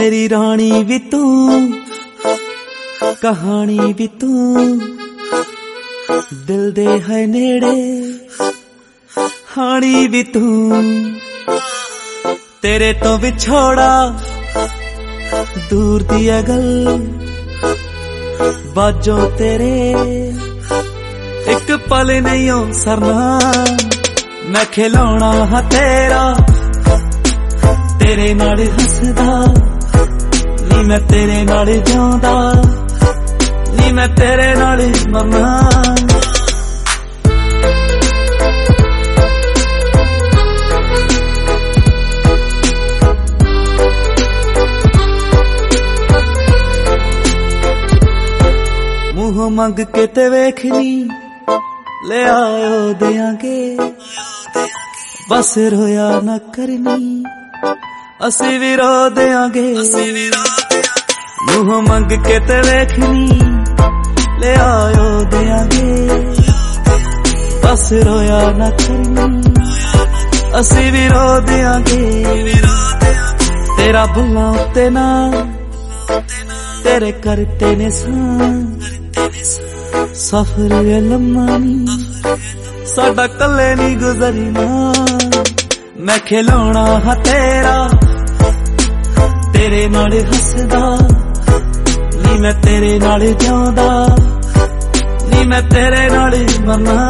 मेरी रानी भी तू, कहानी भी तू, दिल दे है नेड़े हानी भी तू। तेरे तो विछोड़ा दूर दी गल, बाजो तेरे एक पल नहीं हो सरना। मैं खिलौना हाँ तेरा, तेरे नाल हसदा नी, मैं तेरे नाल जिउंदा नी, मैं तेरे नाल मरना। मुंह मंग के ते वेखनी ले आयो देंगे, बस रोया न करनी असी भी रो देंगे। मुंह मंग के ते वेखनी ले आयो देंगे, बस रोया न करनी असी भी रो देंगे। तेरा भुला उत्ते ना तेरे करते ने सफर लम्मा नी, साडा कल्ले नी गुजरना। मैं खिलौना हाँ तेरा, तेरे नाल हसदा नी, मैं तेरे नाल जिउंदा नी, मैं तेरे नाल मरना।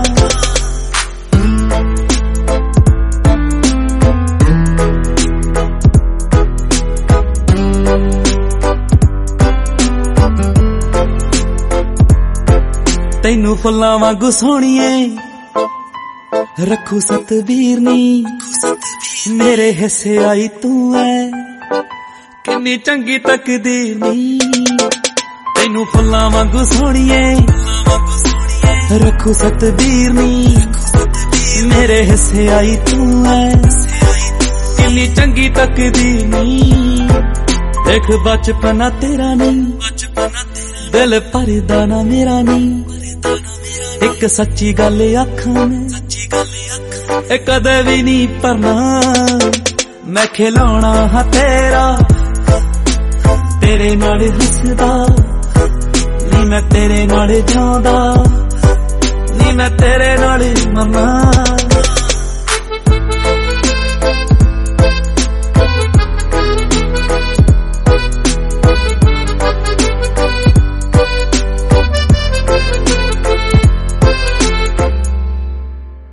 तैनू फुल्लां वांगू सोहणीए रखू सतबीर नी, मेरे हिस्से आई तू है किन्नी चंगी तकदीर नी। तैनू फुल्लां वांगू सोहणीए रखू सतबीर नी, मेरे हिस्से आई तू है किन्नी चंगी तकदीर नी। देख बचपना तेरा नी, दिल भरदा ना मेरा नी, एक सच्ची गल आखां मैं कदे भी नहीं भरना। मैं खिलौना हाँ तेरा, तेरे नाल हसदा नी, मैं तेरे नाल जिउंदा नी, मैं तेरे नाल मरना।